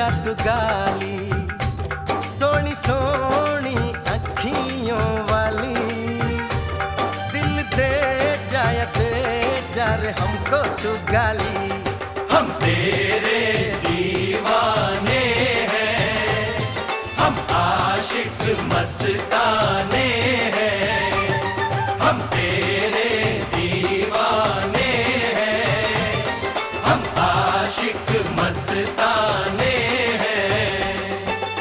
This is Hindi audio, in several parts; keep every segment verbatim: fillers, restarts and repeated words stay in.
तू गाली, सोनी सोनी अखियों वाली, दिल दे जाया दे जा रे हमको तू गाली। हम तेरे दीवाने हैं, हम आशिक मस्ताने हैं, हम तेरे दीवाने हैं, हम आशिक मस्ताने हैं।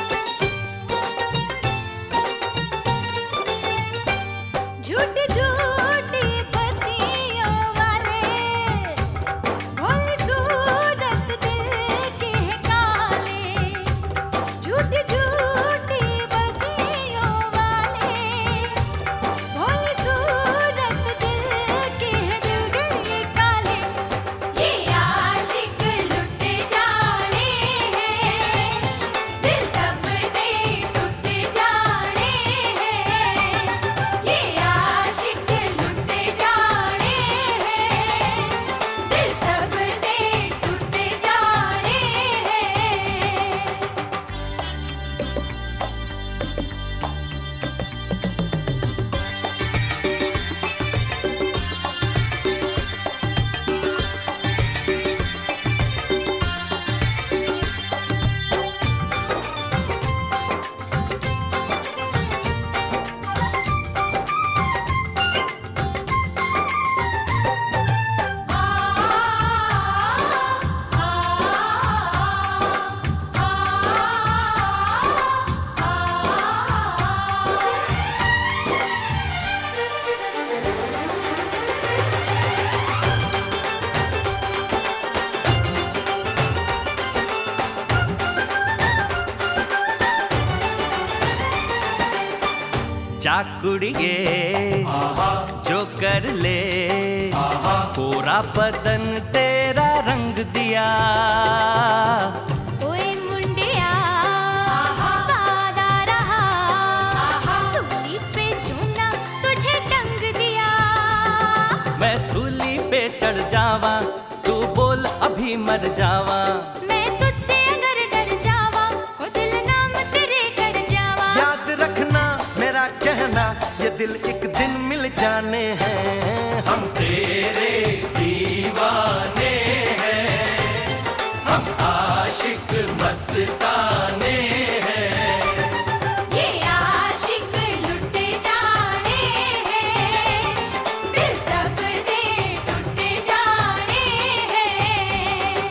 झूठी झूठी बत्तियों वाले, भोली सूरत दिल के है काले। झूठी झूठी बत्तियों वाले, भोली सूरत दिल के है दिल के काले। ये आशिक लुट जाने हैं, दिल सब दे टूट जाने हैं। ये आशिक लुट जाने हैं, दिल सब दे टूट जाने चाकुड़िए जो कर ले, पूरा बदन तेरा रंग दिया। ओए मुंडिया वादा रहा, सूली पे चूना तुझे टंग दिया। मैं सूली पे चढ़ जावा, तू बोल अभी मर जावा। मैं तुझसे अगर डर जावा, ओ दिल नाम तेरे कर जावा। याद रखना मेरा कहना, ये दिल एक दिन मिल जाने हैं। हम तेरे दीवाने हैं, हम आशिक मस्ताने हैं। ये आशिक लुट जाने हैं, दिल सब दे टूट जाने हैं।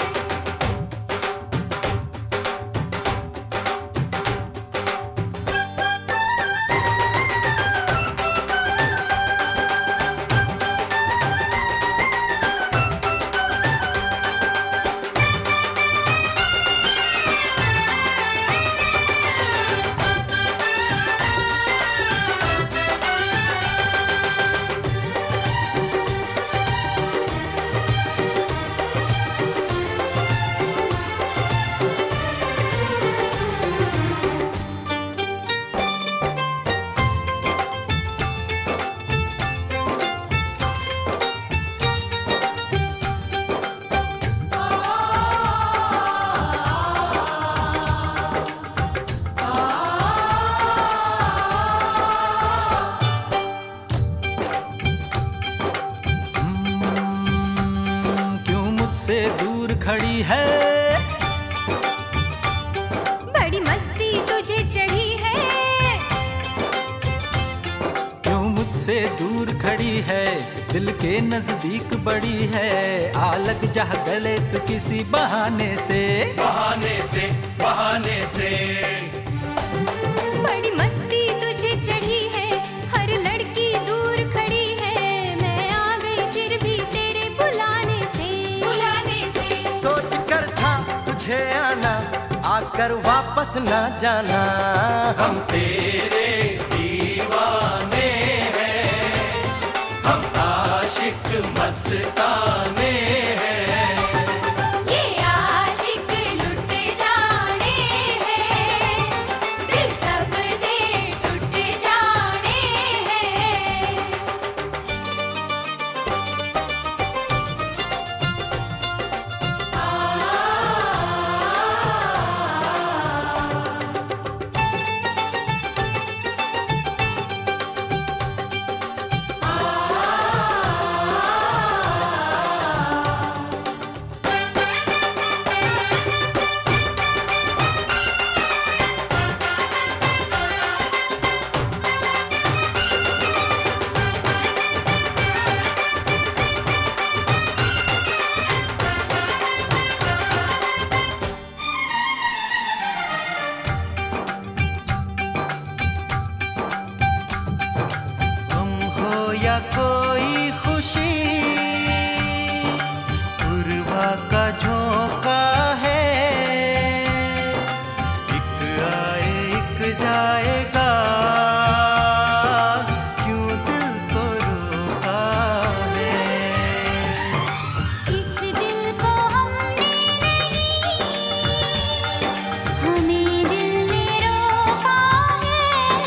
क्यों मुझसे दूर खड़ी है, बड़ी मस्ती तुझे चढ़ी है। क्यों मुझसे दूर खड़ी है, दिल के नजदीक बड़ी है। आ लग जा गले तो किसी बहाने से, बहाने से बहाने से। बड़ी मस्ती तुझे चढ़ी है, हर लड़की दूर खड़ी है। मैं आ गई फिर भी तेरे बुलाने से, बुलाने से। सोच कर था तुझे आना, आकर वापस ना जाना। हम तेरे दीवाने हैं, हम आशिक मस्ताने हैं। ये आशिक लुट जाने हैं, दिल सब दे टूट जाने हैं। आ जाएगा, क्यों दिल को रोका है। इस दिल को हमने नहीं, हमें दिल ने रोका है।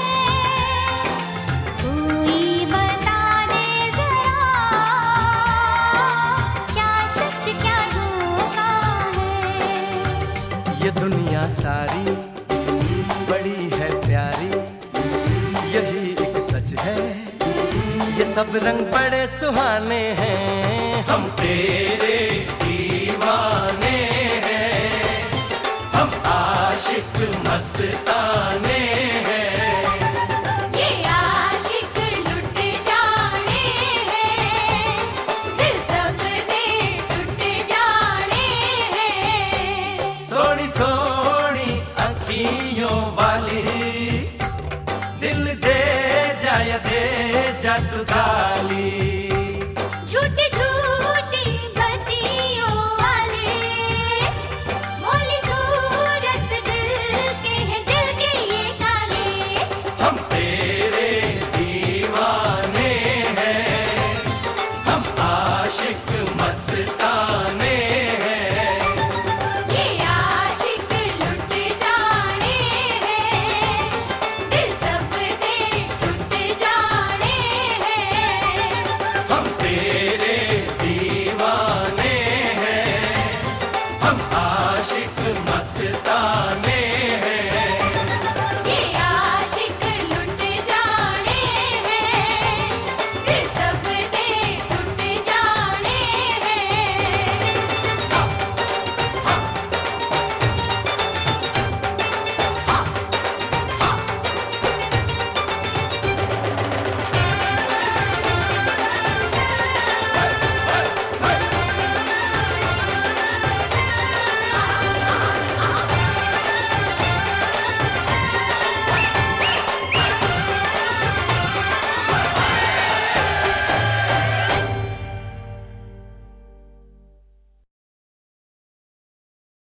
कोई बता दे जरा, क्या सच क्या धोखा है। ये दुनिया सारी बड़ी है प्यारी, यही एक सच है, ये सब रंग बड़े सुहाने हैं। हम तेरे दीवाने हैं, हम आशिक मस्ताने